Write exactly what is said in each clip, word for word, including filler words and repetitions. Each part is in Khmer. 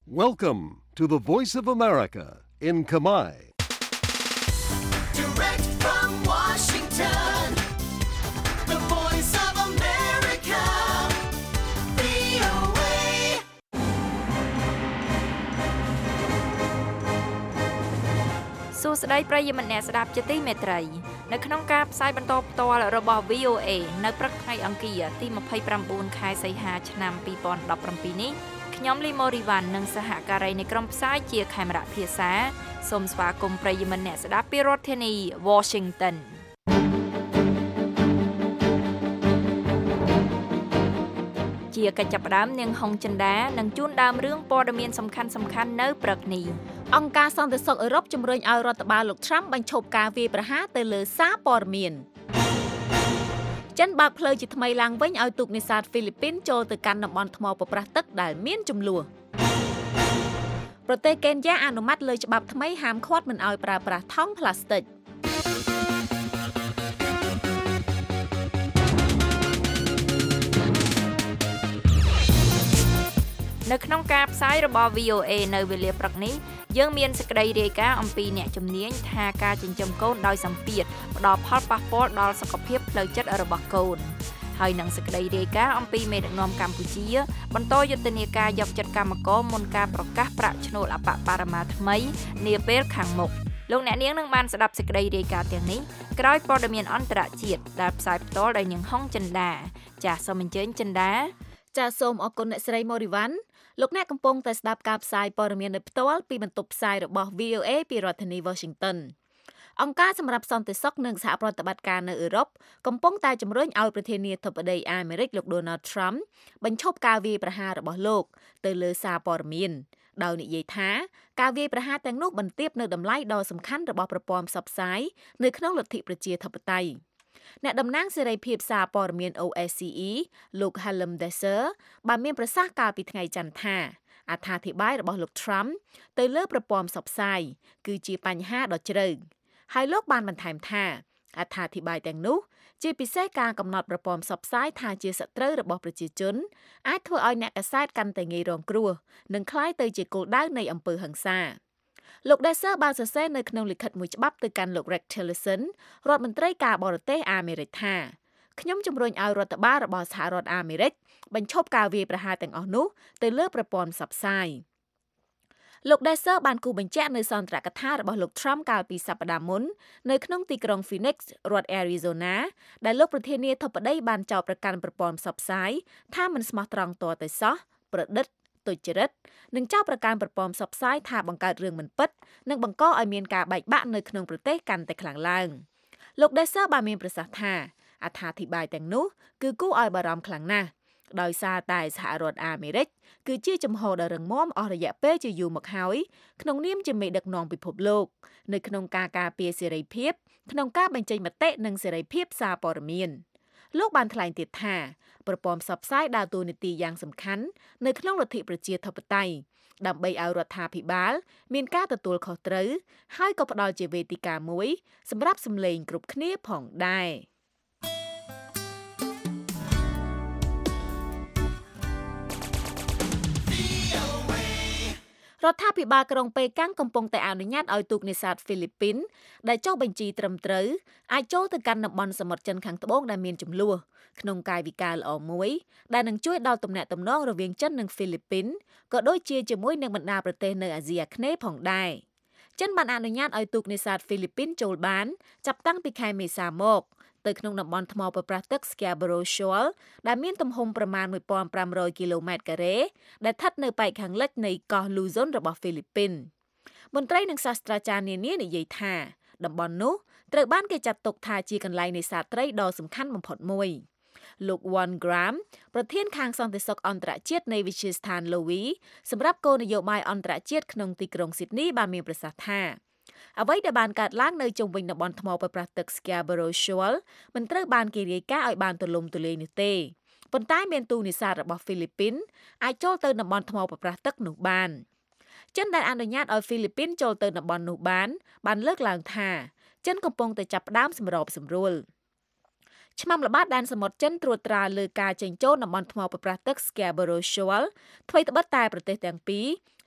Welcome to the Voice of America in Khmer. Direct from Washington, the Voice of America, វី អូ เอសួស្តីប្រិយមិត្តអ្នកស្ដាប់ជាទីមេត្រីនៅក្នុងការផ្សាយបន្តផ្ទាល់របស់ វី អូ เอ នៅព្រឹកថ្ងៃអង្គារទីម្ភៃប្រាំបួនខែសីហាឆ្នាំពីរពាន់ដប់ប្រាំពីរនេះខ្ញុំលីម៉ូរីវ៉ាន់និងសហការីនៃក្រុមផ្សាយជាខេមរៈភាសាសូមស្វាគមន៍ប្រិយមិត្តអ្នកស្ដាប់ពីរដ្ឋធានី Washington ជាកិច្ចចាប់ផ្ដើមនាងហុងចិន្តានឹងជូនដើមរឿងព័ត៌មានសំខាន់ៗនៅព្រឹកនេះអង្គការសន្តិសុខអឺរ៉ុបជំរុញឲ្យរដ្ឋបាលលោក Trump បញ្ឈប់ការវាយប្រហារទៅលើសារព័ត៌មានចិនបើកផ្លូវជាថ្មីឡើងវិញឲ្យទូកនេសាទហ្វីលីពីនចូលទៅកាន់តំបន់ថ្មប្រប្រាស់ទឹកដែលមានជម្លោះប្រទេសកេនយ៉ាអនុម័តលើច្បាប់ថ្មីហាមឃាត់មិនឲ្យប្រើប្រាស់ថង់ប្លាស្ទិកនៅក្នុងការផ្សាយរបស់ វី អូ เอ នៅវេលាព្រឹកនេះយើងមានសេចក្តីរាយការណ៍អំពីអ្នកជំនាញថាការចិញ្ចឹមកូនដោយសម្ពាធផ្ដល់ផលប៉ះពាល់ដល់សុខភាពផ្លូវចិត្តរបស់កូនហើយនឹងសេចក្តីរាយការណ៍អំពីមេដឹកនាំកម្ពុជាបន្តយុទ្ធនាការយកចិត្តកម្មករមុនការប្រកាសប្រាក់ឈ្នួលអបបរមាថ្មីនាពេលខាងមុខលោកអ្នកនាងនឹងបានស្ដាប់សេចក្តីរាយការណ៍ទាំងនេះក្រោយព័ត៌មានអន្តរជាតិដែលផ្សាយផ្ទាល់ដោយនាងហុងចិន្តាចាសសូមអញ្ជើញចិន្តាចាសសូមអរគុណអ្នកស្រីម៉ូរីវ៉ាន់លោកអ្នកកំពុងតែស្ដាប់ការផ្សាយព័ត៌មានដោយផ្ទាល់ពីបន្ទប់ផ្សាយរបស់ វី អូ เอ ពីរដ្ឋធានី Washington អង្គការសម្រាប់សន្តិសុខនិងសហប្រតិបត្តិការនៅអឺរ៉ុបកំពុងតែជំរុញឲ្យប្រធានាធិបតីអាមេរិកលោក Donald Trump បញ្ឈប់ការវាយប្រហាររបស់លោកទៅលើសារព័ត៌មានដោយនិយាយថាការវាយប្រហារទាំងនោះបន្ទាបនៅតម្លៃដ៏សំខាន់របស់ប្រព័ន្ធផ្សព្វផ្សាយនៅក្នុងលទ្ធិប្រជាធិបតេយ្យអ្នកតំណាងសេរីភាពសារព័ត៌មាន អូ អេស ស៊ី អ៊ី លោក Hallam Desser បានមានប្រសាសន៍កាលពីថ្ងៃច័ន្ទថាអត្ថាធិប្បាយរបស់លោក Trump ទៅលើប្រព័ន្ធផ្សព្វផ្សាយគឺជាបញ្ហាដ៏ជ្រៅហើយលោកបានបន្ថែមថាអត្ថាធិប្បាយទាំងនោះជាពិសេសការកំណត់ប្រព័ន្ធផ្សព្វផ្សាយថាជាសត្រូវរបស់ប្រជាជនអាចធ្វើឲ្យអ្នកកាសែតកាន់តែងាយរងគ្រោះនិងក្លាយទៅជាគោលដៅនៃអំពើហិង្សាលោក Desser បានសរសេរនៅក្នុងលិខិតមួយច្បាប់ទៅកាន់លោក Rex Tillerson រដ្ឋមន្ត្រីការបរទេសអាមេរិកថាខ្ញុំជំរុញឲ្យរដ្ឋបាលរបស់សហរដ្ឋអាមេរិកបញ្ឈប់ការវាយប្រហារទាំងអស់នោះទៅលើប្រព័ន្ធផ្សព្វផ្សាយលោក Desser បានគូបញ្ជាក់នៅសន្ទរកថារបស់លោក Trump កាលពីសប្តាហ៍មុននៅក្នុងទីក្រុង Phoenix រដ្ឋ Arizona ដែលលោកប្រធានាធិបតីបានចោទប្រកាន់ប្រព័ន្ធផ្សព្វផ្សាយថាមិនស្មោះត្រង់ទាល់តែសោះប្រឌិតទុច្ចរិតនិងចោទប្រកាន់ប្រព័ន្ធផ្សព្វផ្សាយថាបង្កើតរឿងមិនពិតនិងបង្កឲ្យមានការបែកបាក់នៅក្នុងប្រទេសកាន់តែខ្លាំងឡើងលោក Desser បានមានប្រសាសន៍ថាអត្ថាធិប្បាយទាំងនោះគឺគួរឲ្យបារម្ភខ្លាំងណាស់ដោយសារតែសហរដ្ឋអាមេរិកគឺជាជំហរដ៏រឹងមាំអស់រយៈពេលជាយូរមកហើយក្នុងនាមជាមេដឹកនាំពិភពលោកនៅក្នុងការការពារសេរីភាពក្នុងការបញ្ចេញមតិនិងសេរីភាពសារព័ត៌មានលោកបានថ្លែងទៀតថាប្រព័ន្ធផ្សព្វផ្សាយដើរតួនាទីយ៉ាងសំខាន់នៅក្នុងលទ្ធិប្រជាធិបតេយ្យដើម្បីឲ្យរដ្ឋាភិបាលមានការទទួលខុសត្រូវហើយក៏ផ្ដល់ជាវេទិកាមួយសម្រាប់សម្លេងគ្រប់គ្នាផងដែររដ្ឋាភិបាលក្រុងប៉េកាំងកំពុងតែអនុញ្ញាតឲ្យទូកនេសាទហ្វីលីពីនដែលចុះបញ្ជីត្រឹមត្រូវអាចចូលទៅកាន់តំបន់សមុទ្រចិនខាងត្បូងដែលមានជម្លោះក្នុងកាយវិការល្អមួយដែលនឹងជួយដល់ទំនាក់ទំនងរវាងចិននិងហ្វីលីពីនក៏ដូចជាជាមួយនឹងបណ្ដាប្រទេសនៅអាស៊ីអាគ្នេយ៍ផងដែរចិនបានអនុញ្ញាតឲ្យទូកនេសាទហ្វីលីពីនចូលបានចាប់តាំងពីខែមេសាមកទៅក្នុងតំបន់ថ្មប្រប្រាស់ទឹក Scarborough Shoal ដែលមានទំហំប្រមាណmột nghìn năm trămគីឡូម៉ែត្រការ៉េដែលស្ថិតនៅប៉ែកខាងលិចនៃកោះ Luzon របស់ហ្វីលីពីនមន្ត្រីនិងសាស្ត្រាចារ្យនានានិយាយថាតំបន់នោះត្រូវបានគេចាត់ទុកថាជាកន្លែងនេសាទត្រីដ៏សំខាន់បំផុតមួយលោក Juan Graham ប្រធានខាងសន្តិសុខអន្តរជាតិនៃវិទ្យាស្ថាន Lowy សម្រាប់គោលនយោបាយអន្តរជាតិក្នុងទីក្រុង Sydney បានមានប្រសាសន៍ថាអ្វីដែលបានកើតឡើងនៅជុំវិញតំបន់ថ្មប្រប្រាស់ទឹក Scarborough Shoal មិនត្រូវបានគេរាយការណ៍ឲ្យបានទូលំទូលាយនោះទេប៉ុន្តែមានទូកនេសាទរបស់ហ្វីលីពីនអាចចូលទៅតំបន់ថ្មប្រប្រាស់ទឹកនោះបានចិនដែលអនុញ្ញាតឲ្យហ្វីលីពីនចូលទៅតំបន់នោះបានបានលើកឡើងថាចិនកំពុងតែចាប់ផ្ដើមសម្របសម្រួលឆ្មាំល្បាតដែនសមុទ្រចិនត្រួតត្រាលើការចេញចូលតំបន់ថ្មប្រប្រាស់ទឹក Scarborough Shoal ថ្មីត្បិតតែប្រទេសទាំងពីរ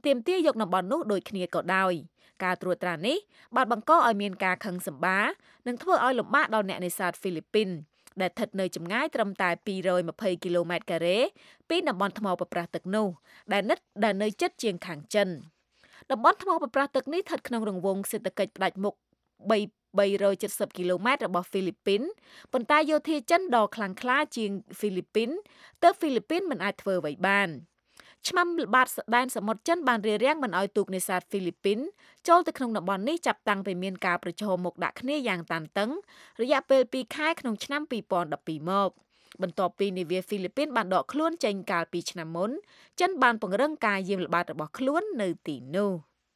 ទាមទារយកតំបន់នោះដូចគ្នាក៏ដោយការត្រួតត្រានេះបានបង្កឲ្យមានការខឹងសម្បារនិងធ្វើឲ្យលំបាកដល់អ្នកនេសាទហ្វីលីពីនដែលស្ថិតនៅចម្ងាយត្រឹមតែពីររយម្ភៃគីឡូម៉ែត្រការ៉េពីតំបន់ថ្មប្រប្រាស់ទឹកនោះដែលនិតដែលនៅជិតជាងខាងចិនតំបន់ថ្មប្រប្រាស់ទឹកនេះស្ថិតក្នុងរង្វង់សេដ្ឋកិច្ចផ្ដាច់មុខបីរយ칠십គីឡូម៉ែត្ររបស់ហ្វីលីពីនប៉ុន្តែយោធាចិនដ៏ខ្លាំងក្លាជាងហ្វីលីពីនទើបហ្វីលីពីនមិនអាចធ្វើអ្វីបានឆ្មាំល្បាតដែនសមុទ្រចិនបានរារាំងមិនឲ្យទូកនេសាទហ្វីលីពីនចូលទៅក្នុងតំបន់នេះចាប់តាំងពីមានការប្រឈមមុខដាក់គ្នាយ៉ាងតានតឹងរយៈពេលពីរខែក្នុងឆ្នាំពីរពាន់ដប់ពីរមកបន្ទាប់ពីនាវាហ្វីលីពីនបានដកខ្លួនចេញកាលពីឆ្នាំមុនចិនបានពង្រឹងការយាមល្បាតរបស់ខ្លួននៅទីនោះ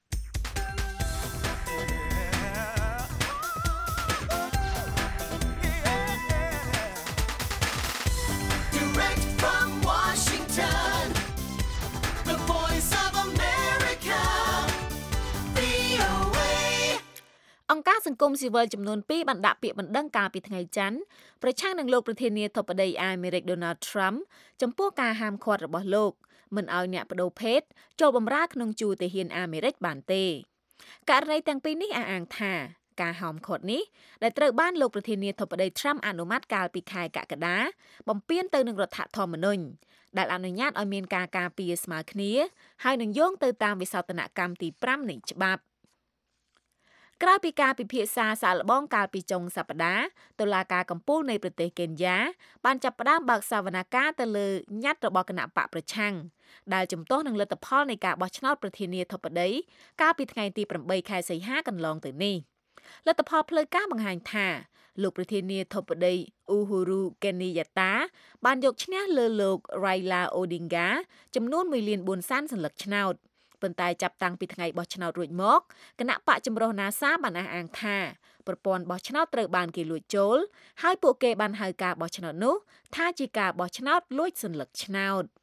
អង្គការសង្គមស៊ីវិលចំនួនពីរបានដាក់ពាក្យបណ្ដឹងកាលពីថ្ងៃច័ន្ទប្រឆាំងនឹងលោកប្រធានាធិបតីអាមេរិក Donald Trump ចំពោះការហាមឃាត់របស់លោកមិនឲ្យអ្នកបដូរភេទចូលបម្រើក្នុងជួរទាហានអាមេរិកបានទេករណីទាំងពីរនេះអះអាងថាការហាមឃាត់នេះដែលត្រូវបានលោកប្រធានាធិបតី Trump អនុម័តកាលពីខែកក្កដាបំពានទៅនឹងរដ្ឋធម្មនុញ្ញដែលអនុញ្ញាតឲ្យមានការការពារស្មើគ្នាហើយនឹងយោងទៅតាមវិសោធនកម្មទីប្រាំនៃច្បាប់ក្រោយពីការពិភាក្សាសាកល្បងកាលពីចុងសប្តាហ៍តុលាការកំពូលនៃប្រទេសកេនយ៉ាបានចាប់ផ្ដើមបើកសវនកម្មទៅលើញត្តិរបស់គណៈបកប្រឆាំងដែលជំទាស់នឹងលទ្ធផលនៃការបោះឆ្នោតប្រធានាធិបតីកាលពីថ្ងៃទីប្រាំបីខែសីហាកន្លងទៅនេះលទ្ធផលផ្លូវការបង្ហាញថាលោកប្រធានាធិបតី Uhuru Kenyatta បានយកឈ្នះលើលោក Raila Odinga ចំនួនមួយលានបួនសែនសន្លឹកឆ្នោតប៉ុន្តែចាប់តាំងពីថ្ងៃបោះឆ្នោតរួចមកគណៈបកចម្រុះ NASA បានអះអាងថាប្រព័ន្ធបោះឆ្នោតត្រូវបានគេលួចចូលហើយពួកគេបានហៅការបោះឆ្នោតនោះថាជាការបោះឆ្នោតលួចសន្លឹកឆ្នោត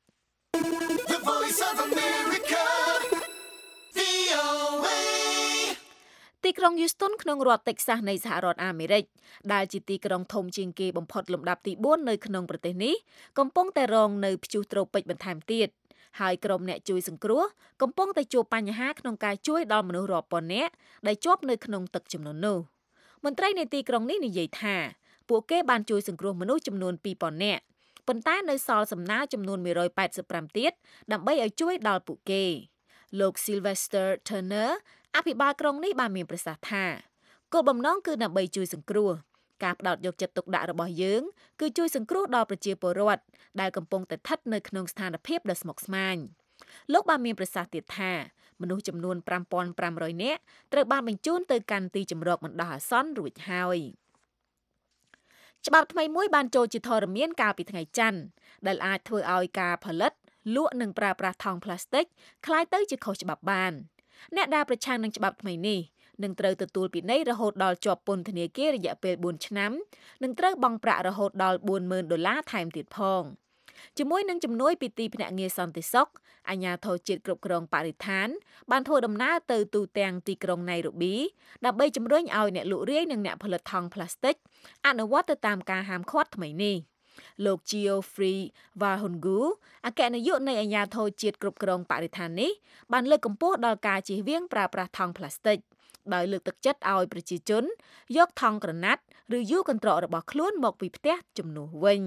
The Voice of America វី អូ เอទីក្រុង Houston ក្នុងរដ្ឋ Texas នៃសហរដ្ឋអាមេរិកដែលជាទីក្រុងធំជាងគេបំផុតលំដាប់ទីបួននៅក្នុងប្រទេសនេះកំពុងតែរងនៅព្យុះត្រូពិចបន្ថែមទៀតហើយក្រុមអ្នកជួយសង្គ្រោះកំពុងតែជួបបញ្ហាក្នុងការជួយដល់មនុស្សរាប់ពាន់នាក់ដែលជាប់នៅក្នុងទឹកជំនន់នោះមន្ត្រីនៃទីក្រុងនេះនិយាយថាពួកគេបានជួយសង្គ្រោះមនុស្សចំនួនពីរពាន់នាក់ប៉ុន្តែនៅសល់សំណើចំនួនមួយរយប៉ែតសិបប្រាំទៀតដើម្បីឲ្យជួយដល់ពួកគេលោក Sylvester Turner អភិបាលក្រុងនេះបានមានប្រសាសន៍ថាគោលបំណងគឺដើម្បីជួយសង្គ្រោះការផ្ដោតយកចិត្តទុកដាក់របស់យើងគឺជួយសង្គ្រោះដល់ប្រជាពលរដ្ឋដែលកំពុងតែស្ថិតនៅក្នុងស្ថានភាពដ៏ស្មុគស្មាញលោកបានមានប្រសាសន៍ទៀតថាមនុស្សចំនួនប្រាំពាន់ប្រាំរយនាក់ត្រូវបានបញ្ជូនទៅកាន់ទីជម្រកបណ្ដោះអាសន្នរួចហើយច្បាប់ថ្មីមួយបានចូលជាធរមានកាលពីថ្ងៃច័ន្ទដែលអាចធ្វើឲ្យការផលិតលក់និងប្រើប្រាស់ថង់ប្លាស្ទិកคล้ายទៅជាខុសច្បាប់បានអ្នកដែលប្រឆាំងនឹងច្បាប់ថ្មីនេះនឹងត្រូវទទួលពិន័យរហូតដល់ជាប់ពន្ធនាគាររយៈពេលបួនឆ្នាំនិងត្រូវបង់ប្រាក់រហូតដល់បួនម៉ឺនដុល្លារថែមទៀតផងជាមួយនឹងជំនួយពីទីភ្នាក់ងារសន្តិសុខអាជ្ញាធរជាតិគ្រប់គ្រងបរិស្ថានបានធ្វើដំណើរទៅទូទាំងទីក្រុងណៃរ៉ូប៊ីដើម្បីជំរុញឲ្យអ្នកលក់រាយនិងអ្នកផលិតថង់ប្លាស្ទិកអនុវត្តទៅតាមការហាមឃាត់ថ្មីនេះលោក Geoffrey Wahungu អគ្គនាយកនៃអាជ្ញាធរជាតិគ្រប់គ្រងបរិស្ថាននេះបានលើកកម្ពស់ដល់ការជៀសវាងប្រើប្រាស់ថង់ប្លាស្ទិកដោយលើកទឹកចិត្តឲ្យប្រជាជនយកថង់ក្រណាត់ឬយូកន្ត្រករបស់ខ្លួនមកពីផ្ទះជំនួសវិញ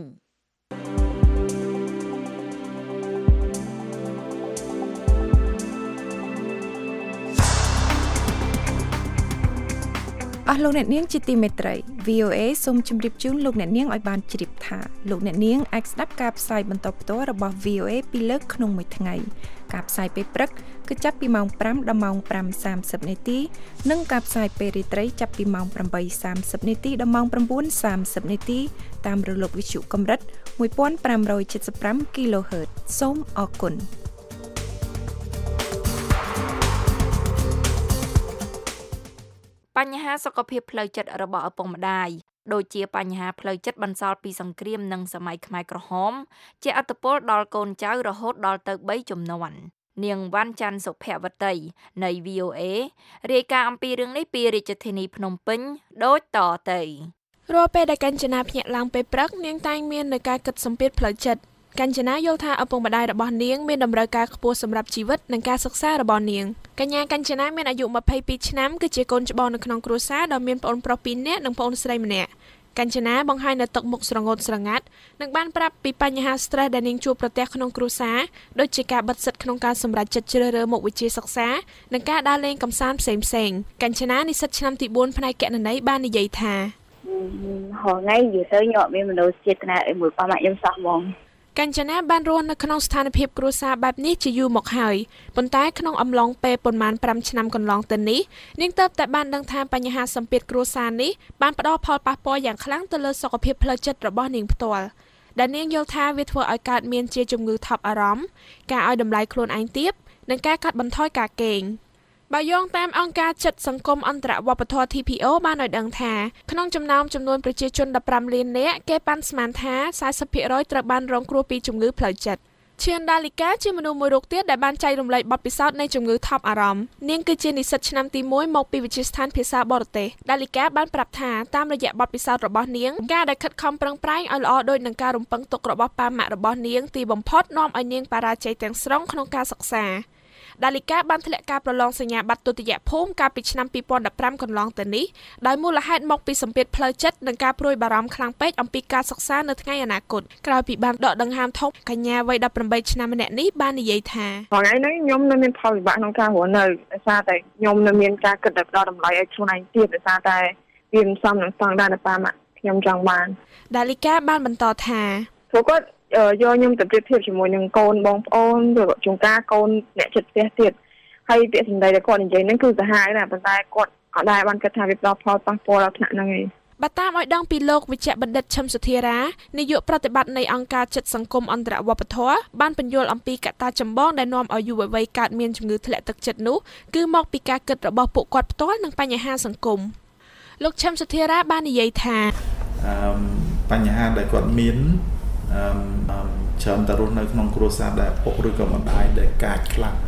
អស់លោកអ្នកនាងជាទីមេត្រី វី អូ เอ សូមជម្រាបជូនលោកអ្នកនាងឲ្យបានជ្រាបថាលោកអ្នកនាងអាចស្ដាប់ការផ្សាយបន្តផ្ទាល់របស់ វី អូ เอ ពីរលើកក្នុងមួយថ្ងៃការផ្សាយពេលព្រឹកគឺចាប់ពីម៉ោងប្រាំដល់ម៉ោងប្រាំសាមសិបនាទីនិងការផ្សាយពេលរាត្រីចាប់ពីម៉ោងប្រាំបីសាមសិបនាទីដល់ម៉ោងប្រាំបួនសាមសិបនាទីតាមរលកវិទ្យុកម្រិតមួយពាន់ប្រាំរយ칠십ប្រាំ kHz សូមអរគុណបញ្ហាសុខភាពផ្លូវចិត្តរបស់ឪពុកម្ដាយដូចជាបញ្ហាផ្លូវចិត្តបន្សល់ពីសង្គ្រាមនិងសម័យខ្មែរក្រហមជាឥទ្ធិពលដល់កូនចៅរហូតដល់ទៅបីជំនាន់នាងវ៉ាន់ច័ន្ទសុភវតីនៃ វី អូ เอ រាយការណ៍អំពីរឿងនេះពីរាជធានីភ្នំពេញដូចតទៅរាល់ពេលដែលកញ្ចនាភ្ញាក់ឡើងពេលព្រឹកនាងតែងមាននូវការគិតសម្ពាធផ្លូវចិត្តកញ្ចនាយល់ថាឪពុកម្ដាយរបស់នាងមានតម្រូវការខ្ពស់សម្រាប់ជីវិតនិងការសិក្សារបស់នាងកញ្ញាកញ្ចនាមានអាយុยี่สิบสองឆ្នាំគឺជាកូនច្បងនៅក្នុងគ្រួសារដែលមានប្អូនប្រុសពីរនាក់និងប្អូនស្រីម្នាក់កញ្ចនាបង្ហាញនៅទឹកមុខស្រងត់ស្រងាត់និងបានប្រាប់ពីបញ្ហា stress ដែលនាងជួបប្រទះក្នុងគ្រួសារដូចជាការបិទសិទ្ធក្នុងការសម្រេចចិត្តជ្រើសរើសមុខវិជ្ជាសិក្សានិងការដើរលេងកម្សាន្តផ្សេងៗកញ្ចនានិស្សិតឆ្នាំទីbốnផ្នែកគណនេយ្យបាននិយាយថាហងៃនិយាយទៅខ្ញុំអត់មានមនោសញ្ចេតនាអីមួយប៉ះម៉ាក់ខ្ញុំសោះហ្មងកញ្ចនាបានរស់នៅក្នុងស្ថានភាពគ្រួសារបែបនេះជាយូរមកហើយប៉ុន្តែក្នុងអំឡុងពេលប្រមាណfiveឆ្នាំកន្លងទៅនេះនាងទើបតែបានដឹងថាបញ្ហាសម្ពាធគ្រួសារនេះបានផ្ដល់ផលប៉ះពាល់យ៉ាងខ្លាំងទៅលើសុខភាពផ្លូវចិត្តរបស់នាងផ្ទាល់ដែលនាងយល់ថាវាធ្វើឲ្យកើតមានជាជំងឺថប់អារម្មណ៍ការឲ្យតម្លៃខ្លួនឯងទាបនិងការកាត់បន្ថយការគេងបើយោងតាមអង្គការចិត្តសង្គមអន្តរវប្បធម៌ T P O បានឲ្យដឹងថាក្នុងចំណោមចំនួនប្រជាជនfifteenលាននាក់គេប៉ាន់ស្មានថាforty percentត្រូវបានរងគ្រោះពីជំងឺផ្លូវចិត្តឈៀនដាលីកាជាមនុស្សមួយរូបទៀតដែលបានចែករំលែកបទពិសោធន៍នៃជំងឺថប់អារម្មណ៍នាងគឺជានិស្សិតឆ្នាំទីoneមកពីវិទ្យាស្ថានភាសាបរទេសដាលីកាបានប្រាប់ថាតាមរយៈបទពិសោធន៍របស់នាងការដែលខិតខំប្រឹងប្រែងឲ្យល្អដូចនឹងការរំពឹងទុករបស់ប៉ាម៉ាក់របស់នាងទីបំផុតនាំឲ្យនាងបរាជ័យទាំងស្រុងក្នុងការសិក្សាដាលីកាបានធ្លាក់ការប្រឡងសញ្ញាបត្រទុតិយភូមិកាលពីឆ្នាំtwo thousand fifteenកន្លងទៅនេះដោយមូលហេតុមកពីសម្ពាធផ្លូវចិត្តនិងការព្រួយបារម្ភខ្លាំងពេកអំពីការសិក្សានៅថ្ងៃអនាគតក្រោយពីបានដកដង្ហើមធំកញ្ញាវ័យeighteenឆ្នាំម្នាក់នេះបាននិយាយថាថ្ងៃនេះខ្ញុំនៅមានផលវិបាកក្នុងការរស់នៅដោយសារតែខ្ញុំនៅមានការគិតដល់ផ្ដល់តម្លៃឲ្យខ្លួនឯងទៀតដោយសារតែវាមិនសមនឹងស្តង់ដារដែលប៉ាម៉ាក់ខ្ញុំចង់បានដាលីកាបានបន្តថាព្រោះគាត់យកខ្ញុំទៅប្រៀបធៀបជាមួយនឹងកូនបងប្អូនឬក៏ជួនកាលកូនអ្នកជិតផ្ទះទៀតហើយពាក្យសម្ដីដែលគាត់និយាយហ្នឹងគឺសាហាវណាស់ប៉ុន្តែគាត់អត់ដែរបានគិតថាវាផ្ដល់ផលប៉ះពាល់ដល់ថ្នាក់ហ្នឹងឯងបើតាមឲ្យដឹងពីលោកវិជ្ជបណ្ឌិតឈឹមសុធារានាយកប្រតិបត្តិនៃអង្គការចិត្តសង្គមអន្តរវប្បធម៌បានបញ្យល់អំពីកត្តាចម្បងដែលនាំឲ្យយុវវ័យកើតមានជំងឺធ្លាក់ទឹកចិត្តនោះគឺមកពីការគិតរបស់ពួកគាត់ផ្ទាល់និងបញ្ហាសង្គមលោកឈឹមសុធារាបាននិយាយថាអឺបញ្ហាដែលគាត់មានអឺច្រើនតែរស់នៅក្នុងគ្រួសារដែលពុកឬក៏ម្ដាយដែលកាចខ្លាំង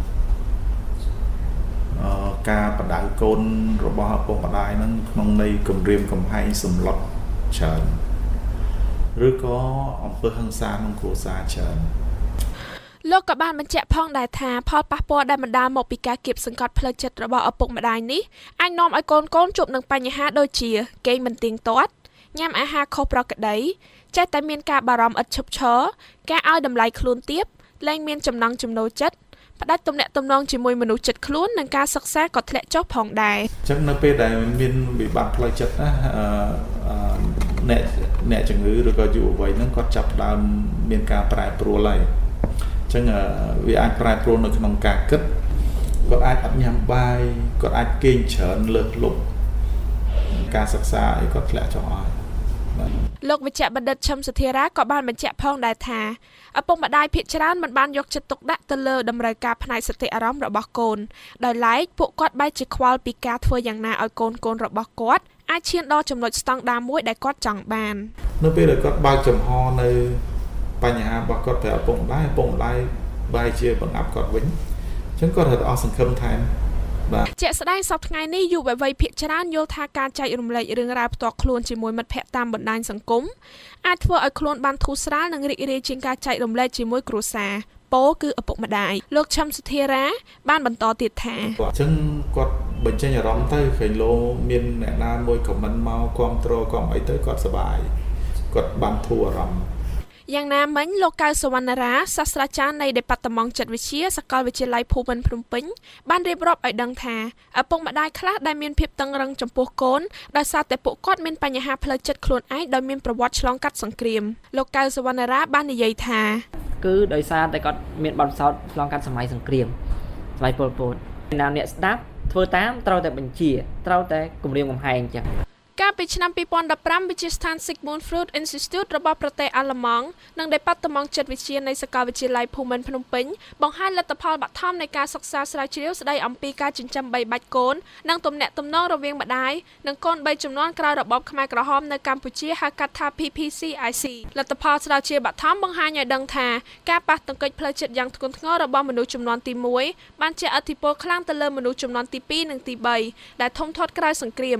អឺការបដៅកូនរបស់ឪពុកម្ដាយហ្នឹងក្នុងន័យគំរាមកំហែងសម្លុតច្រើនឬក៏អំពើហិង្សាក្នុងគ្រួសារច្រើនលោកក៏បានបញ្ជាក់ផងដែរថាផលប៉ះពាល់ដែលបណ្ដាលមកពីការគៀបសង្កត់ផ្លូវចិត្តរបស់ឪពុកម្ដាយនេះអាចនាំឲ្យកូនកូនជួបនឹងបញ្ហាដូចជាគេងមិនទៀងទាត់ញ៉ាំអាហារខុសប្រក្រតីចេះតែមានការបារម្ភឥតឈប់ឈរការឲ្យតម្លៃខ្លួនទាបលែងមានចំណង់ចំណូលចិត្តផ្ដាច់ទំនាក់ទំនងជាមួយមនុស្សជិតខ្លួននិងការសិក្សាក៏ធ្លាក់ចុះផងដែរអញ្ចឹងនៅពេលដែលមានវិបត្តិផ្លូវចិត្តណាអឺអ្នកអ្នកជំងឺឬក៏យុវវ័យហ្នឹងគាត់ចាប់ផ្ដើមមានការប្រែប្រួលហើយអញ្ចឹងវាអាចប្រែប្រួលនៅក្នុងការគិតគាត់អាចអត់ញ៉ាំបាយគាត់អាចគេងច្រើនលើសលប់ការសិក្សាអីគាត់ធ្លាក់ចុះអស់លោកវិជ្ជបណ្ឌិតឈឹមសុធារាក៏បានបញ្ជាក់ផងដែរថាឪពុកម្ដាយភាគច្រើនមិនបានយកចិត្តទុកដាក់ទៅលើតម្រូវការផ្នែកសតិអារម្មណ៍របស់កូនដោយឡែកពួកគាត់បែរជាខ្វល់ពីការធ្វើយ៉ាងណាឲ្យកូនកូនរបស់គាត់អាចឈានដល់ចំណុចស្តង់ដារមួយដែលគាត់ចង់បាននៅពេលដែលគាត់បើកចំហនៅបញ្ហារបស់គាត់ប្រាប់ឪពុកម្ដាយឪពុកម្ដាយបែរជាបង្អាប់គាត់វិញអញ្ចឹងគាត់រត់អស់សង្ឃឹមថែមជាក់ស្ដែងសប្តាហ៍ថ្ងៃនេះយុវវ័យភាគច្រើនយល់ថាការចែករំលែករឿងរ៉ាវផ្ទាល់ខ្លួនជាមួយមិត្តភ័ក្តិតាមបណ្ដាញសង្គមអាចធ្វើឲ្យខ្លួនបានធូរស្រាលនិងរីករាយជាងការចែករំលែកជាមួយគ្រួសារពោលគឺឪពុកម្ដាយលោកឈឹមសុធារាបានបន្តទៀតថាអញ្ចឹងគាត់បញ្ចេញអារម្មណ៍ទៅឃើញលោមានអ្នកណាមួយខមមិនមកគ្រប់គ្រងគ្រប់អីទៅគាត់សប្បាយគាត់បានធូរអារម្មណ៍យ៉ាងណាមិញលោកកៅសវណ្ណរាសាស្ត្រាចារ្យនៃ Department ចិត្តវិទ្យាសាកលវិទ្យាល័យភូមិន្ទភ្នំពេញបានរៀបរាប់ឲ្យដឹងថាឪពុកម្ដាយខ្លះដែលមានភាពតឹងរ៉ឹងចំពោះកូនដោយសារតែពួកគាត់មានបញ្ហាផ្លូវចិត្តខ្លួនឯងដោយមានប្រវត្តិឆ្លងកាត់សង្គ្រាមលោកកៅសវណ្ណរាបាននិយាយថាគឺដោយសារតែគាត់មានបទពិសោធន៍ឆ្លងកាត់សម័យសង្គ្រាមសម័យប៉ុលពតណាអ្នកស្ដាប់ធ្វើតាមត្រូវតែបញ្ជាត្រូវតែគម្រាមកំហែងចឹងកាលពីឆ្នាំtwo thousand fifteenវិទ្យាស្ថាន Sigmund Freud Institute របស់ប្រទេសអាល្លឺម៉ង់និង Department ចិត្តវិទ្យានៃសាកលវិទ្យាល័យភូមិន្ទភ្នំពេញបង្ហាញលទ្ធផលបឋមនៃការសិក្សាស្រាវជ្រាវស្ដីអំពីការចិញ្ចឹមបីបាច់កូននិងទំនាក់ទំនងរវាងម្ដាយនិងកូនបីជំនាន់ក្រោយរបបខ្មែរក្រហមនៅកម្ពុជាហៅកាត់ថា P P C I C លទ្ធផលស្រាវជ្រាវបឋមបង្ហាញឲ្យដឹងថាការប៉ះទង្គិចផ្លូវចិត្តយ៉ាងធ្ងន់ធ្ងររបស់មនុស្សជំនាន់ទីoneបានជះឥទ្ធិពលខ្លាំងទៅលើមនុស្សជំនាន់ទីtwoនិងទីthreeដែលធំធាត់ក្រោយសង្គ្រាម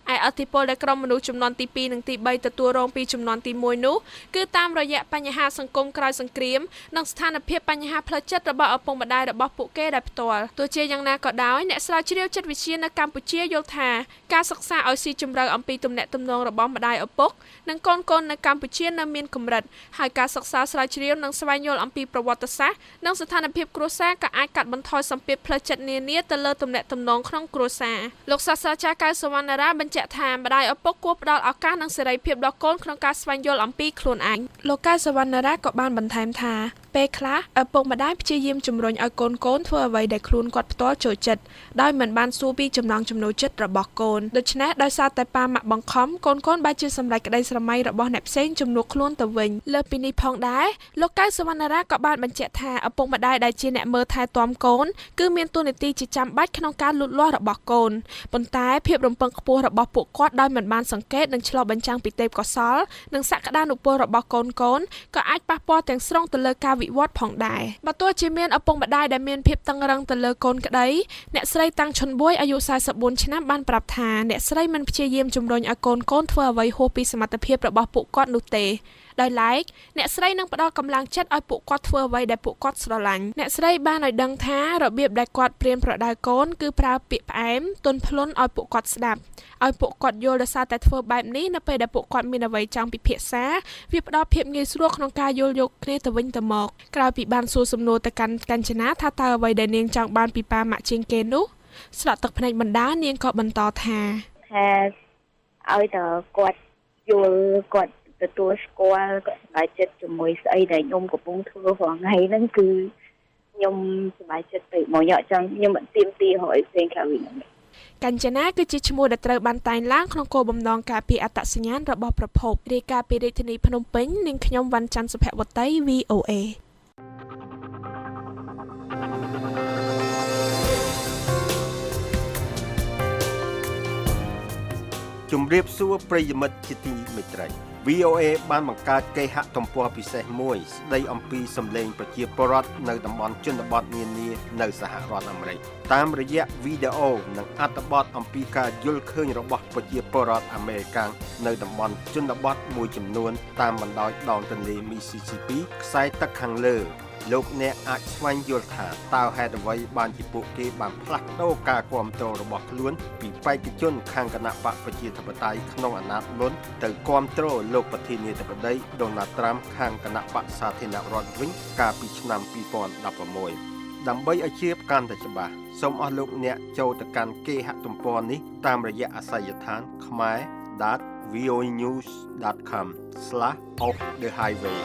ឯអធិពលដែលក្រុមមនុស្សចំនួនទីពីរនិងទីបីទទួលរងពីចំនួនទីមួយនោះគឺតាមរយៈបញ្ហាសង្គមក្រោយសង្គ្រាមនិងស្ថានភាពបញ្ហាផ្លូវចិត្តរបស់ឪពុកម្ដាយរបស់ពួកគេដែលផ្ទាល់ទោះជាយ៉ាងណាក៏ដោយអ្នកស្រាវជ្រាវចិត្តវិទ្យានៅកម្ពុជាយល់ថាការសិក្សាឲ្យស៊ីជម្រៅអំពីទំនាក់ទំនងរបស់ម្ដាយឪពុកនិងកូនកូននៅកម្ពុជានៅមានកម្រិតហើយការសិក្សាស្រាវជ្រាវនិងស្វែងយល់អំពីប្រវត្តិសាស្ត្រនិងស្ថានភាពគ្រួសារក៏អាចកាត់បន្ថយសម្ពាធផ្លូវចិត្តនានាទៅលើទំនាក់ទំនងក្នុងគ្រួសារលោកសាស្ត្រាចារ្យកៅសវណ្ណារាបញ្ជាក់ថាម្ដាយឪពុកគួរផ្ដល់ឱកាសនិងសេរីភាពដល់កូនក្នុងការស្វែងយល់អំពីខ្លួនឯងលោកកៅសវណ្ណារាក៏បានបន្ថែមថាពេលខ្លះឪពុកម្ដាយព្យាយាមជំរុញឲ្យកូនកូនធ្វើអ្វីដែលខ្លួនគាត់ផ្ទាល់ចូលចិត្តដោយមិនបានសួរពីចំណង់ចំណូលចិត្តរបស់កូនដូច្នេះដោយសារតែប៉ាម៉ាក់បង្ខំកូនកូនបែរជាសម្រេចក្តីស្រមៃរបស់អ្នកផ្សេងជំនួសខ្លួនទៅវិញលើពីនេះផងដែរលោកកៅសវណ្ណារាក៏បានបញ្ជាក់ថាឪពុកម្ដាយដែលជាអ្នកមើលថែទាំកូនគឺមានតួនាទីជាចាំបាច់ក្នុងការលូតលាស់របស់កូនប៉ុន្តែភាពរំពឹងខ្ពស់របស់ពួកគាត់ដោយមិនបានសង្កេតនិងឆ្លុះបញ្ចាំងពីទេពកោសល្យនិងសក្តានុពលរបស់កូនកូនក៏អាចប៉ះពាល់ទាំងស្រុងទៅលើការវិវត្តផងដែរបើទោះជាមានឪពុកម្ដាយដែលមានភាពតឹងរ៉ឹងទៅលើកូនក្តីអ្នកស្រីតាំងឈុនបួយអាយុសារបួនឆ្នាំបានប្រាប់ថាអ្នកស្រីមិនព្យាយាមជំរុញឲ្យកូនកូនធ្វើអ្វីហួសពីសមត្ថភាពរបស់ពួកគាត់នោះទេដោយឡែកអ្នកស្រីនឹងផ្ដល់កម្លាំងចិត្តឲ្យពួកគាត់ធ្វើអ្វីដែលពួកគាត់ស្រឡាញ់អ្នកស្រីបានឲ្យដឹងថារបៀបដែលគាត់ព្រានប្រដៅកូនគឺប្រើពាក្យផ្អែមទន់ភ្លន់ឲ្យពួកគាត់ស្ដាប់ឲ្យពួកគាត់យល់ដោយសារតែធ្វើបែបនេះនៅពេលដែលពួកគាត់មានអ្វីចង់ពិភាក្សាវាផ្ដល់ភាពងាយស្រួលក្នុងការយល់យកគ្នាទៅវិញទៅមកក្រោយពីបានសួរសំណួរទៅកាន់កញ្ចនាថាតើអ្វីដែលនាងចង់បានពីប៉ាម៉ាក់ជាងគេនោះស្លក់ទឹកភ្នែកបណ្ដានាងក៏បន្តថាថាឲ្យតើគាត់យល់គាត់ទទួលស្គាល់គាត់សប្បាយចិត្តជាមួយស្អីដែលខ្ញុំកំពុងធ្វើរាល់ថ្ងៃហ្នឹងគឺខ្ញុំសប្បាយចិត្តពេកមកយកចង់ខ្ញុំមិនទៀមទីរកអីផ្សេងក្រៅពីហ្នឹងកញ្ចនាគឺជាឈ្មោះដែលត្រូវបានតែងឡើងក្នុងគោលបំណងការពារអត្តសញ្ញាណរបស់ប្រភពរាយការណ៍ពីរាជធានីភ្នំពេញនាងខ្ញុំវ៉ាន់ច័ន្ទសុភវតី វី អូ អេជំរាបសួរប្រិយមិត្តជាទីមេត្រី វី អូ អេ បានបង្កើតគេហទំព័រពិសេសមួយស្ដីអំពីសម្លេងប្រជាពលរដ្ឋនៅតំបន់ជនបទនានានៅសហរដ្ឋអាមេរិកតាមរយៈវីដេអូនិងអត្ថបទអំពីការយល់ឃើញរបស់ប្រជាពលរដ្ឋអាមេរិកាំងនៅតំបន់ជនបទមួយចំនួនតាមបណ្ដោយដងទន្លេ Mississippi ខ្សែទឹកខាងលើលោកអ្នកអាចស្វែងយល់ថាតើហេតុអ្វីបានជាពួកគេបានផ្លាស់ប្ដូរការគាំទ្ររបស់ខ្លួនពីបេក្ខជនខាងគណៈបកប្រជាធិបតេយ្យក្នុងអាណត្តិមុនទៅគាំទ្រលោកប្រធានាធិបតី Donald Trump ខាងគណៈបកសាធារណរដ្ឋវិញកាលពីឆ្នាំពីរពាន់ដប់ប្រាំមួយដើម្បីឲ្យជ្រាបកាន់តែច្បាស់សូមអស់លោកអ្នកចូលទៅកាន់គេហទំព័រនេះតាមរយៈអាសយដ្ឋាន khmer dot voanews dot com slash off the highway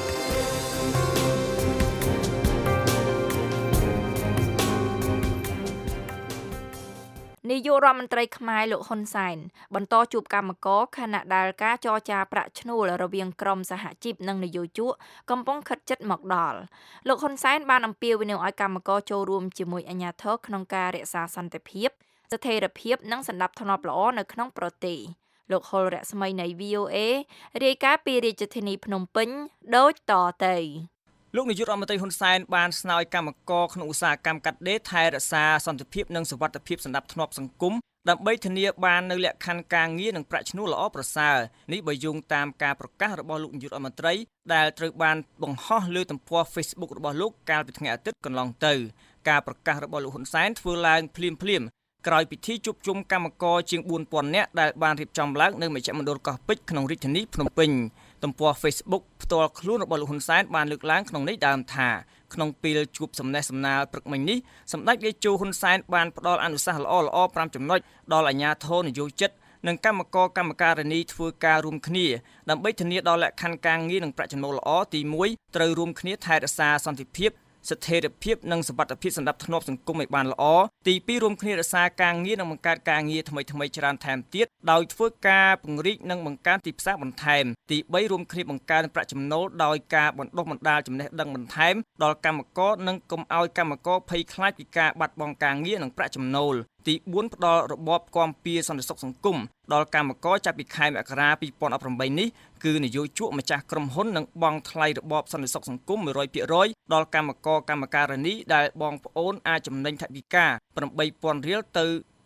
នាយករដ្ឋមន្ត្រីខ្មែរលោកហ៊ុនសែនបន្តជួបកម្មករខណៈដែលការចរចាប្រាក់ឈ្នួលរវាងក្រុមសហជីពនិងនយោជកកំពុងខិតជិតមកដល់លោកហ៊ុនសែនបានអំពាវនាវឲ្យកម្មករចូលរួមជាមួយអាជ្ញាធរក្នុងការរក្សាសន្តិភាពស្ថិរភាពនិងសណ្ដាប់ធ្នាប់ល្អនៅក្នុងប្រទេសលោកហុលរស្មីនៃ វី អូ អេ រាយការណ៍ពីរាជធានីភ្នំពេញដូចតទៅលោកនាយករដ្ឋមន្ត្រីហ៊ុនសែនបានស្នើឲ្យកម្មករក្នុងឧស្សាហកម្មកាត់ដេរថែរក្សាសន្តិភាពនិងសុវត្ថិភាពសណ្ដាប់ធ្នាប់សង្គមដើម្បីធានាបាននូវលក្ខខណ្ឌការងារនិងប្រាក់ឈ្នួលល្អប្រសើរនេះបើយោងតាមការប្រកាសរបស់លោកនាយករដ្ឋមន្ត្រីដែលត្រូវបានបង្ហោះលើទំព័រ Facebook របស់លោកកាលពីថ្ងៃអាទិត្យកន្លងទៅការប្រកាសរបស់លោកហ៊ុនសែនធ្វើឡើងភ្លាមភ្លាមក្រោយពិធីជួបជុំកម្មករជាងបួនពាន់នាក់ដែលបានរៀបចំឡើងនៅមជ្ឈមណ្ឌលកោះពេជ្រក្នុងរាជធានីភ្នំពេញទំព័រ Facebook ផ្ទាល់ខ្លួនរបស់លោកហ៊ុនសែនបានលើកឡើងក្នុងនេះដើមថាក្នុងពេលជួបសំណេះសំណាលព្រឹកមិញនេះសម្ដេចនាយកហ៊ុនសែនបានផ្ដល់អនុសាសន៍ល្អៗប្រាំចំណុចដល់អាជ្ញាធរនយោជិតនិងកម្មករកម្មការិនីធ្វើការរួមគ្នាដើម្បីធានាដល់លក្ខខណ្ឌការងារនិងប្រាក់ចំណូលល្អទីមួយត្រូវរួមគ្នាថែរក្សាសន្តិភាពស្ថិរភាពនិងសុវត្ថិភាពសណ្ដាប់ធ្នាប់សង្គមឲ្យបានល្អទីពីររួមគ្នារក្សាការងារនិងបង្កើតការងារថ្មីថ្មីច្រើនថែមទៀតដោយធ្វើការពង្រីកនិងបង្កើនទីផ្សារបន្ថែមទីបីរួមគ្នាបង្កើនប្រាក់ចំណូលដោយការបណ្ដុះបណ្ដាលចំណេះដឹងបន្ថែមដល់កម្មករនិងកុំឲ្យកម្មករភ័យខ្លាចពីការបាត់បង់ការងារនិងប្រាក់ចំណូលទីបួនផ្ដល់របបគាំពារសន្តិសុខសង្គមដល់កម្មករចាប់ពីខែមករាពីរពាន់ដប់ប្រាំបីនេះគឺនយោជកម្ចាស់ក្រុមហ៊ុននឹងបង់ថ្លៃរបបសន្តិសុខសង្គមមួយរយភាគរយដល់កម្មករកម្មការិនីដែលបងប្អូនអាចចំណេញថវិកាប្រាំបីពាន់រៀលទៅ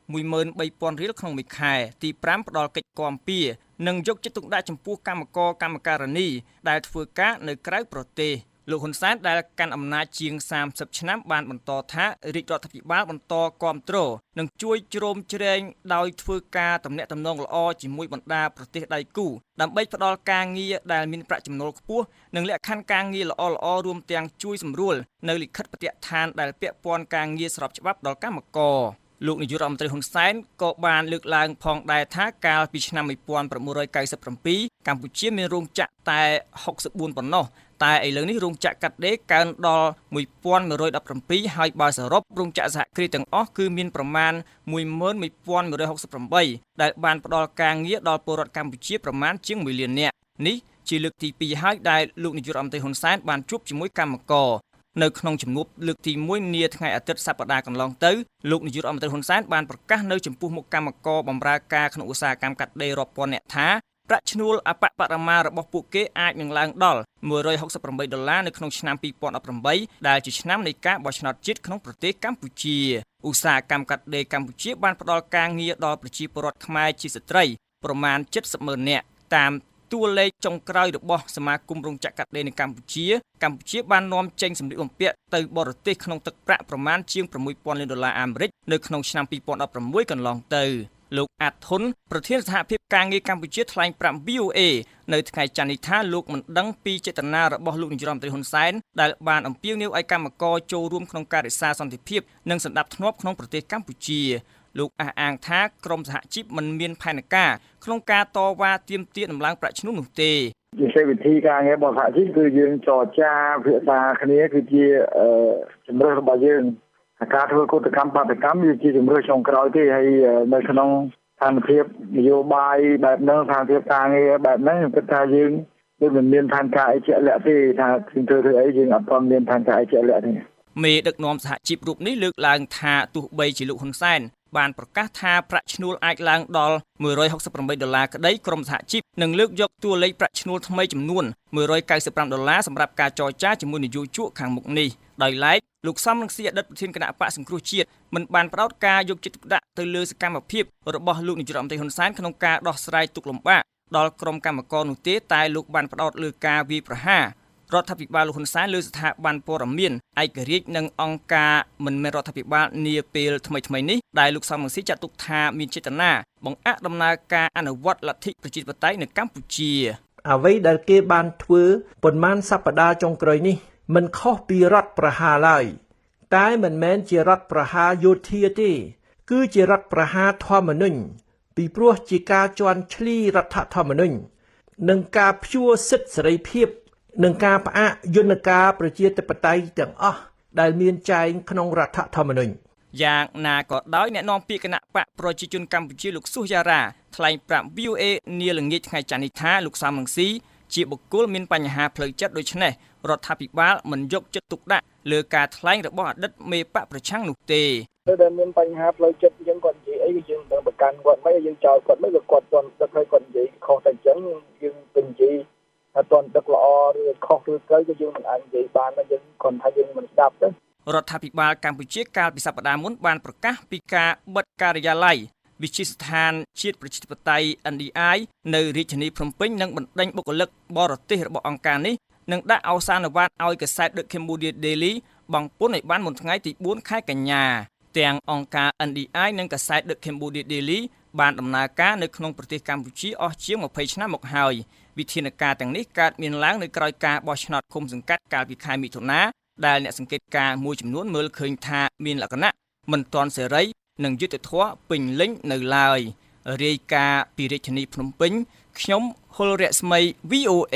មួយម៉ឺនបីពាន់រៀលក្នុងមួយខែទីប្រាំផ្ដល់កិច្ចគាំពៀនិងយកចិត្តទុកដាក់ចំពោះកម្មករកម្មការិនីដែលធ្វើការនៅក្រៅប្រទេសលោកហ៊ុនសែនដែលកាន់អំណាចជាងសាមសិបឆ្នាំបានបន្តថារាជរដ្ឋាភិបាលបន្តគាំទ្រនិងជួយជ្រោមជ្រែងដោយធ្វើការទំនាក់ទំនងល្អជាមួយបណ្ដាប្រទេសដៃគូដើម្បីផ្ដល់ការងារដែលមានប្រាក់ចំណូលខ្ពស់និងលក្ខខណ្ឌការងារល្អៗរួមទាំងជួយសម្រួលនៅលិខិតបទដ្ឋានដែលពាក់ព័ន្ធការងារស្របច្បាប់ដល់កម្មករលោកនាយករដ្ឋមន្ត្រីហ៊ុនសែនក៏បានលើកឡើងផងដែរថាកាលពីឆ្នាំnineteen ninety-sevenកម្ពុជាមានរោងចក្រតែsixty-fourប៉ុណ្ណោះតែឥឡូវនេះរោងចក្រកាត់ដេរកើនដល់eleven seventeenហើយបើសរុបរោងចក្រសហគ្រាសទាំងអស់គឺមានប្រមាណeleven sixty-eightដែលបានផ្ដល់ការងារដល់ពលរដ្ឋកម្ពុជាប្រមាណជាងoneលាននាក់នេះជាលើកទីtwoហើយដែលលោកនាយករដ្ឋមន្ត្រីហ៊ុនសែនបានជួបជាមួយកម្មករនៅក្នុងជំនួបលើកទីoneនាថ្ងៃអាទិត្យសប្តាហ៍កន្លងទៅលោកនាយករដ្ឋមន្ត្រីហ៊ុនសែនបានប្រកាសនៅចំពោះមុខកម្មករបម្រើការក្នុងឧស្សាហកម្មកាត់ដេររាប់ពាន់នាក់ថាប្រាក់ឈ្នួលអបបរមារបស់ពួកគេអាចនឹងឡើងដល់one hundred sixty-eightដុល្លារនៅក្នុងឆ្នាំtwenty eighteenដែលជាឆ្នាំនៃការបោះឆ្នោតជាតិក្នុងប្រទេសកម្ពុជាឧស្សាហកម្មកាត់ដេរកម្ពុជាបានផ្ដល់ការងារដល់ប្រជាពលរដ្ឋខ្មែរជាស្ត្រីប្រមាណseventy thousandនាក់តាមតួលេខចុងក្រោយរបស់សមាគមរោងចក្រកាត់ដេរនៅកម្ពុជាកម្ពុជាបាននាំចេញសម្លៀកបំពាក់ទៅបរទេសក្នុងទឹកប្រាក់ប្រមាណជាងsix thousandលានដុល្លារអាមេរិកនៅក្នុងឆ្នាំtwenty eighteenកន្លងទៅលោកអាត់ហ៊ុនប្រធានសហភាពការងារកម្ពុជាថ្លែងប្រាប់ V O A នៅថ្ងៃច័ន្ទនេះថាលោកមិនដឹងពីចេតនារបស់លោកនាយរដ្ឋមន្ត្រីហ៊ុនសែនដែលបានអំពាវនាវឲ្យកម្មករចូលរួមក្នុងការរក្សាសន្តិភាពនិងសណ្ដាប់ធ្នាប់ក្នុងប្រទេសកម្ពុជាលោកអះអាងថាក្រមសហជីពមិនមានផែនការក្នុងការតវ៉ាទាមទារដំឡើងប្រាក់ឈ្នួលនោះទេវិធីវិធីការងាររបស់សហជីពគឺយើងចរចាពិភាក្សាគ្នាគឺជាជំរឿនរបស់យើងការធ្វើកតកម្មបាតកម្មវាជាជំរឿនចុងក្រោយទេហើយនៅក្នុងស្ថានភាពនយោបាយបែបហ្នឹងស្ថានភាពការងារបែបហ្នឹងខ្ញុំគិតថាយើងយើងមិនមានផែនការអីជាក់លាក់ទេថាយើងធ្វើធ្វើអីយើងអត់ទាន់មានផែនការអីជាក់លាក់ទេមេដឹកនាំសហជីពរូបនេះលើកឡើងថាទោះបីជាលោកហ៊ុនសែនបានប្រកាសថាប្រាក់ឈ្នួលអាចឡើងដល់one hundred sixty-eightដុល្លារក្តីក្រមសហជីពនឹងលើកយកតួលេខប្រាក់ឈ្នួលថ្មីចំនួនone hundred ninety-fiveដុល្លារសម្រាប់ការចរចាជាមួយនយោជកខាងមុខនេះដោយឡែកលោកសំរងស៊ីអតីតប្រធានគណៈបកសង្គ្រោះជាតិមិនបានផ្ដោតការយកចិត្តទុកដាក់ទៅលើសកម្មភាពរបស់លោកនាយករដ្ឋមន្ត្រីហ៊ុនសែនក្នុងការដោះស្រាយទុក្ខលំបាកដល់ក្រុមកម្មករនោះទេតែលោកបានផ្ដោតលើការវាយប្រហាររដ្ឋាភិបាលលោកហ៊ុនសែនលើស្ថាប័នព័ត៌មានឯករាជ្យនិងអង្គការមិនមែនរដ្ឋាភិបាលនាពេលថ្មីៗនេះដែលលោកសំរងស៊ីចាត់ទុកថាមានចេតនាបង្អាក់ដំណើរការអនុវត្តលទ្ធិប្រជាធិបតេយ្យនៅកម្ពុជាអ្វីដែលគេបានធ្វើប៉ុន្មានសប្តាហ៍ចុងក្រោយនេះមិនខុសពីរដ្ឋប្រហារឡើយតែមិនមែនជារដ្ឋប្រហារយោធាទេគឺជារដ្ឋប្រហារធម្មនុញ្ញពីព្រោះជាការជន់ឈ្លីរដ្ឋធម្មនុញ្ញនិងការព្យួរសិទ្ធិសេរីភាពនិងការផ្អាកយន្តការប្រជាធិបតេយ្យទាំងអស់ដែលមានចែងក្នុងរដ្ឋធម្មនុញ្ញយ៉ាងណាក៏ដោយអ្នកនាំពាក្យគណៈបកប្រជាជនកម្ពុជាលោកសុសយ៉ារ៉ាថ្លែងប្រាប់ V O A នាល្ងាចថ្ងៃច័ន្ទនេះថាលោកសំរងស៊ីជាបុគ្គលមានបញ្ហាផ្លូវចិត្តដូច្នេះរដ្ឋាភិបាលមិនយកចិត្តទុកដាក់លើការថ្លែងរបស់អតីតមេបកប្រឆាំងនោះទេតែដែលមានបញ្ហាផ្លូវចិត្តយើងគាត់និយាយអីក៏យើងមិនប្រកាន់គាត់មិនយើងចោលគាត់មិនក៏គាត់ទាន់ដឹកឲ្យគាត់និយាយខុសតែអញ្ចឹងយើងទៅនិយាយថាទាន់ដឹកល្អឬខុសឬត្រូវក៏យើងមិនអាចនិយាយបានតែយើងគ្រាន់ថាយើងមិនស្ដាប់ទេរដ្ឋាភិបាលកម្ពុជាកាលពីសប្តាហ៍មុនបានប្រកាសពីការបិទការិយាល័យវិទ្យាស្ថានជាតិប្រជាធិបតេយ្យ N D I នៅរាជធានីភ្នំពេញនិងបណ្ដេញបុគ្គលិកបរទេសរបស់អង្គការនេះនិងដាក់អសានវត្តឲ្យកាសែត The Cambodia Daily បង់ពន្ធឲ្យបានមុនថ្ងៃទីfourខែកញ្ញាទាំងអង្គការ N D I និងកាសែត The Cambodia Daily បានដំណើរការនៅក្នុងប្រទេសកម្ពុជាអស់ជាងtwentyឆ្នាំមកហើយវិធានការទាំងនេះកើតមានឡើងនៅក្រោយការបោះឆ្នោតឃុំសង្កាត់កាលពីខែមិថុនាដែលអ្នកសង្កេតការណ៍មួយចំនួនមើលឃើញថាមានលក្ខណៈមិនទាន់សេរីនិងយុត្តិធម៌ពេញលេញនៅឡើយរាយការណ៍ពីរាជធានីភ្នំពេញខ្ញុំហុលរស្មី V O A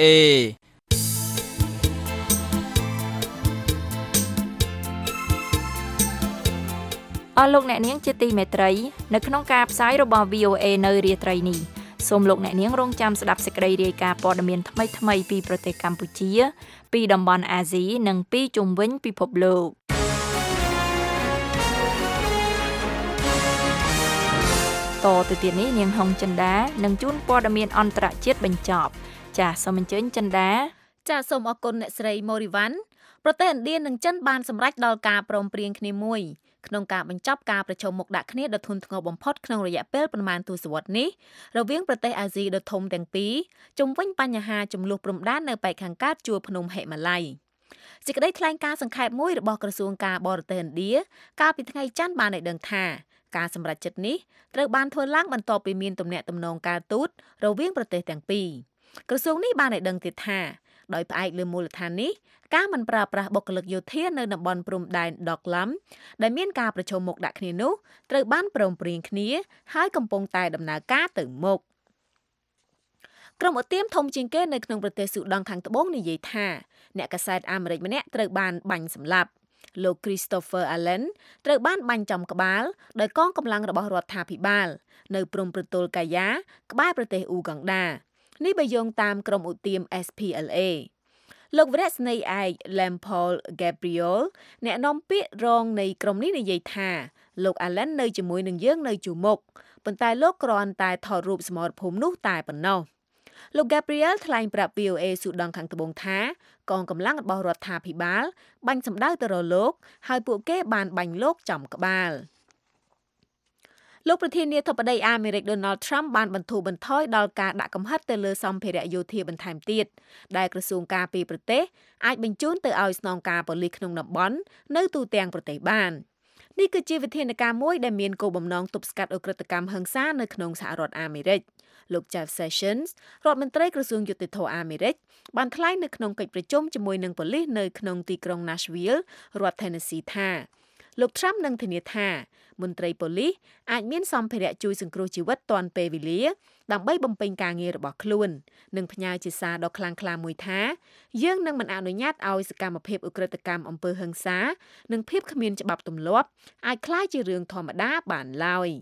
អស់លោកអ្នកនាងជាទីមេត្រីនៅក្នុងការផ្សាយរបស់ V O A នៅរាត្រីនេះសូមលោកអ្នកនាងរងចាំស្ដាប់សេចក្តីរាយការណ៍ព័ត៌មានថ្មីៗពីប្រទេសកម្ពុជាពីតំបន់អាស៊ីនិងពីជុំវិញពិភពលោកតទៅទៀតនេះនាងហុងចិន្តានឹងជូនព័ត៌មានអន្តរជាតិបញ្ចប់ចាសសូមអញ្ជើញចិន្តាចាសសូមអរគុណអ្នកស្រីម៉ូរីវ៉ាន់ប្រទេសឥណ្ឌានិងចិនបានសម្រេចដល់ការព្រមព្រៀងគ្នាមួយក្នុងការបញ្ចប់ការប្រជុំមុខដាក់គ្នាដ៏ធ្ងន់ធ្ងរបំផុតក្នុងរយៈពេលប្រមាណទសវត្សរ៍នេះរវាងប្រទេសអាស៊ីដ៏ធំទាំងពីរជុំវិញបញ្ហាចំនួនព្រំដែននៅប៉ែកខាងកើតជួរភ្នំហិមាល័យសេចក្តីថ្លែងការណ៍សង្ខេបមួយរបស់ក្រសួងការបរទេសឥណ្ឌាកាលពីថ្ងៃច័ន្ទបានឲ្យដឹងថាការសម្រេចចិត្តនេះត្រូវបានធ្វើឡើងបន្ទាប់ពីមានទំនាក់ទំនងការទូតរវាងប្រទេសទាំងពីរក្រសួងនេះបានឲ្យដឹងទៀតថាដោយផ្អែកលើមូលដ្ឋាននេះការមិនប្រើប្រាស់បុគ្គលិកយោធានៅតំបន់ព្រំដែនដកឡាំដែលមានការប្រជុំមុខដាក់គ្នានោះត្រូវបានព្រមព្រៀងគ្នាហើយកំពុងតែដំណើរការទៅមុខក្រុមឧទាមធំជាងគេនៅក្នុងប្រទេសស៊ូដង់ខាងត្បូងនិយាយថាអ្នកកាសែតអាមេរិកម្នាក់ត្រូវបានបាញ់សម្លាប់លោក Christopher Allen ត្រូវបានបាញ់ចំក្បាលដោយកងកម្លាំងរបស់រដ្ឋាភិបាលនៅព្រំប្រទល់កាយ៉ាក្បែរប្រទេសអ៊ូហ្គង់ដានេះបើយោងតាមក្រុមឧទាម เอส พี แอล เอ លោកវរៈស្នេហ៍ឯក Lampol Gabriel អ្នកនាំពាក្យរងនៃក្រុមនេះនិយាយថាលោក Allen នៅជាមួយនឹងយើងនៅជួរមុខប៉ុន្តែលោកគ្រាន់តែថតរូបសមរភូមិនោះតែប៉ុណ្ណោះលោក Gabriel ថ្លែងប្រាប់ វី អូ เอ ស៊ូដង់ខាងត្បូងថាកងកម្លាំងរបស់រដ្ឋាភិបាលបាញ់សម្ដៅទៅរកលោកហើយពួកគេបានបាញ់លោកចំក្បាលលោកប្រធានាធិបតីអាមេរិក Donald Trump បានបន្ធូរបន្ថយដល់ការដាក់កំហិតទៅលើសម្ភារៈយោធាបន្ថែមទៀតដែលក្រសួងការពារប្រទេសអាចបញ្ជូនទៅឲ្យស្នងការប៉ូលីសក្នុងតំបន់នៅទូទាំងប្រទេសបាននេះគឺជាវិធានការមួយដែលមានគោលបំណងទប់ស្កាត់ឧក្រិដ្ឋកម្មហិង្សានៅក្នុងសហរដ្ឋអាមេរិកលោក Jeff Sessions រដ្ឋមន្ត្រីក្រសួងយុតិធធម៌អាមេរិកបានថ្លែងនៅក្នុងកិច្ចប្រជុំជាមួយនឹងប៉ូលីសនៅក្នុងទីក្រុង Nashville រដ្ឋ Tennessee ថាលោក Trump នឹងធានាថាមន្ត្រីប៉ូលីសអាចមានសម្ភារៈជួយសង្គ្រោះជីវិតទាន់ពេលវេលាដើម្បីបំពេញការងាររបស់ខ្លួននិងផ្ញើជាសារដ៏ខ្លាំងក្លាមួយថាយើងនឹងមិនអនុញ្ញាតឲ្យសកម្មភាពឧក្រិដ្ឋកម្មអំពើហិង្សានិងភាពគ្មានច្បាប់ទម្លាប់អាចក្លាយជារឿងធម្មតាបានឡើយ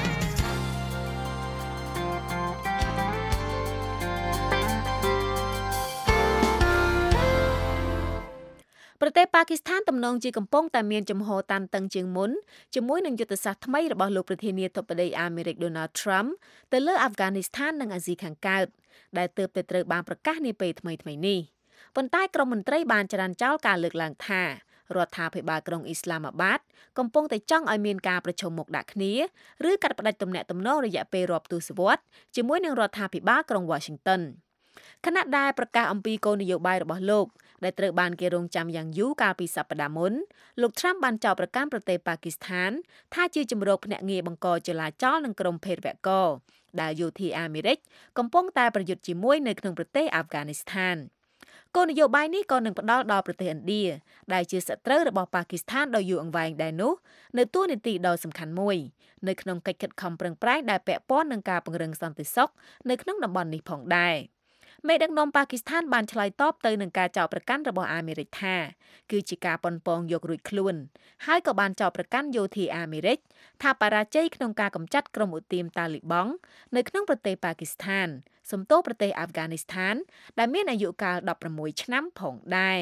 ប្រទេសប៉ាគីស្ថានទំនងជាកំពុងតែមានចំហតានតឹងជាងមុនជាមួយនឹងយុទ្ធសាស្ត្រថ្មីរបស់លោកប្រធានាធិបតីអាមេរិក Donald Trump ទៅលើអាហ្វហ្គានីស្ថាននិងអាស៊ីខាងកើតដែលទើបតែត្រូវបានប្រកាសនាពេលថ្មីៗនេះប៉ុន្តែក្រុមមន្ត្រីបានចរានចោលការលើកឡើងថារដ្ឋាភិបាលក្រុងអ៊ីស្លាមាបាតកំពុងតែចង់ឲ្យមានការប្រជុំមុខដាក់គ្នាឬកាត់ផ្តាច់ទំនាក់ទំនងរយៈពេលរាប់ទសវត្សរ៍ជាមួយនឹងរដ្ឋាភិបាលក្រុង Washingtonខណៈដែលប្រកាសអំពីគោលនយោបាយរបស់លោកដែលត្រូវបានគេរងចាំយ៉ាងយូរកាលពីសប្តាហ៍មុនលោក Trump បានចោទប្រកាន់ប្រទេសប៉ាគីស្ថានថាជាជំរកភ្នាក់ងារបង្កចលាចលនឹងក្រុមភេរវករដែលយោធាអាមេរិកកំពុងតែប្រយុទ្ធជាមួយនៅក្នុងប្រទេសអាហ្វហ្គានីស្ថានគោលនយោបាយនេះក៏នឹងផ្ដល់ដល់ប្រទេសឥណ្ឌាដែលជាសត្រូវរបស់ប៉ាគីស្ថានដ៏យូរអង្វែងដែរនោះនៅតួនាទីដ៏សំខាន់មួយនៅក្នុងកិច្ចខិតខំប្រឹងប្រែងដែលពាក់ព័ន្ធនឹងការពង្រឹងសន្តិសុខនៅក្នុងតំបន់នេះផងដែរមេដឹកនាំប៉ាគីស្ថានបានឆ្លើយតបទៅនឹងការចោទប្រកាន់របស់អាមេរិកថាគឺជាការប៉ុនប៉ងយករួចខ្លួនហើយក៏បានចោទប្រកាន់យោធាអាមេរិកថាបរាជ័យក្នុងការកម្ចាត់ក្រុមឧទាមតាលីបង់នៅក្នុងប្រទេសប៉ាគីស្ថានសំទោសប្រទេសអាហ្វហ្គានីស្ថានដែលមានអាយុកាលដប់ប្រាំមួយឆ្នាំផងដែរ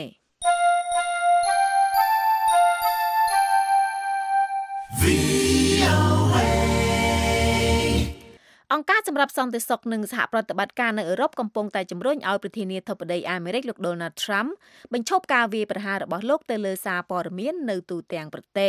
អង្គការសម្រាប់សន្តិសុខនិងសហប្រតិបត្តិការនៅអឺរ៉ុបកំពុងតែជំរុញឲ្យប្រធានាធិបតីអាមេរិកលោក Donald Trump បញ្ឈប់ការវាយប្រហាររបស់លោកទៅលើសារព័ត៌មាននៅទូទាំងប្រទេស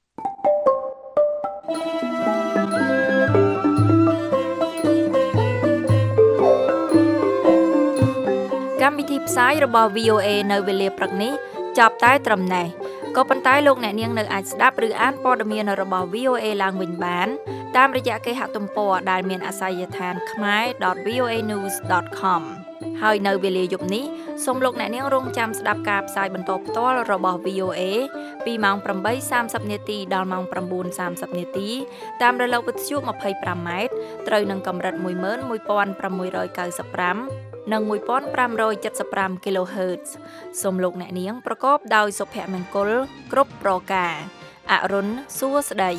កម្មវិធីផ្សាយរបស់ វី អូ เอ នៅវេលាព្រឹកនេះចប់តែត្រឹមនេះក៏ប៉ុន្តែលោកអ្នកនាងនៅអាចស្ដាប់ឬអានព័ត៌មានរបស់ វី អូ เอ ឡើងវិញបានតាមរយៈគេហទំព័រដែលមានអាសយដ្ឋាន khmer dot v o a news dot com ហើយនៅវេលាយប់នេះសូមលោកអ្នកនាងរងចាំស្ដាប់ការផ្សាយបន្តផ្ទាល់របស់ វី អូ เอ ពីម៉ោង ប្រាំបីសាមសិបនាទីដល់ម៉ោង ប្រាំបួនសាមសិបនាទីតាមរលកវិទ្យុ ម្ភៃប្រាំម៉ែត្រត្រូវនឹងកម្រិត មួយម៉ឺនមួយពាន់ប្រាំមួយរយកៅសិបប្រាំ និង មួយពាន់ប្រាំរយседសិបប្រាំ kilohertz សូមលោកអ្នកនាងប្រកបដោយសុភមង្គលគ្រប់ប្រការអរុនសួស្តី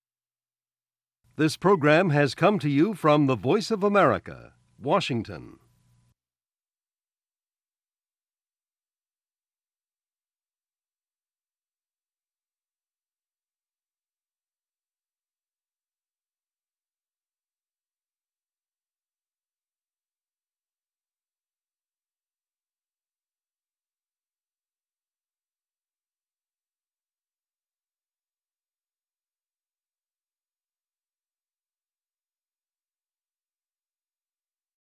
This program has come to you from the Voice of America, Washington.